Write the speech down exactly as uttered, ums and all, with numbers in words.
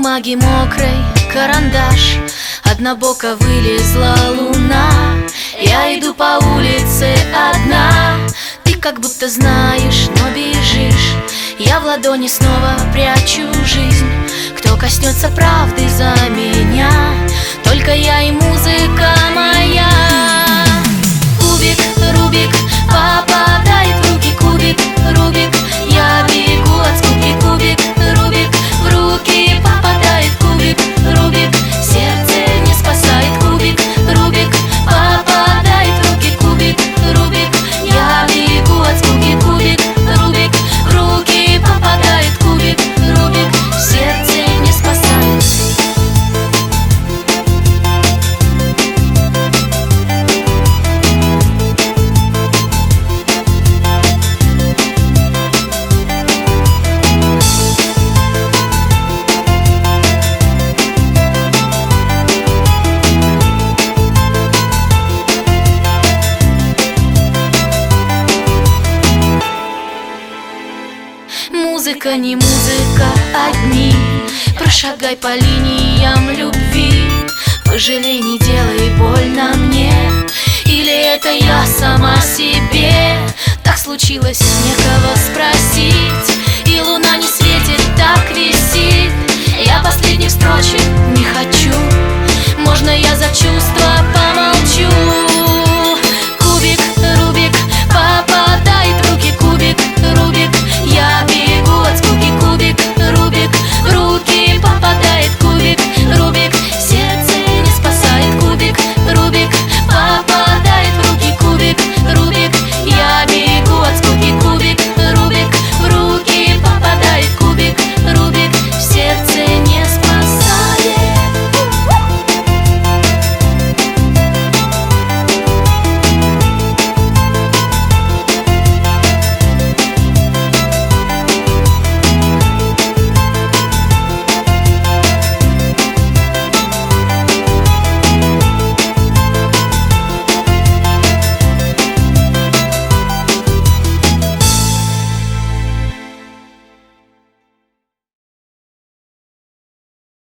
бумаги мокрой карандаш, однобоко вылезла луна. Я иду по улице одна, ты как будто знаешь, но бежишь. Я в ладони снова прячу жизнь. Кто коснется правды за меня? Только я и музыка моя. Кубик, Рубик, попадает в руки кубик, Рубик. Я бегу от скуки, кубик, Рубик. В руки попадает кубик, Рубик. Сердце не спасает кубик, Рубик. Попадает в руки кубик, Рубик. Я бегу от скуки, кубик, Рубик. В руки попадает кубик, Рубик. Сердце не спасает. Музыка не музыка, одни. Прошагай по линиям любви. Пожалей, не делай больно мне. Или это я сама себе? Так случилось, некого спросить. И луна не светит, так висит. Я последних строчек не хочу. Можно я за чувства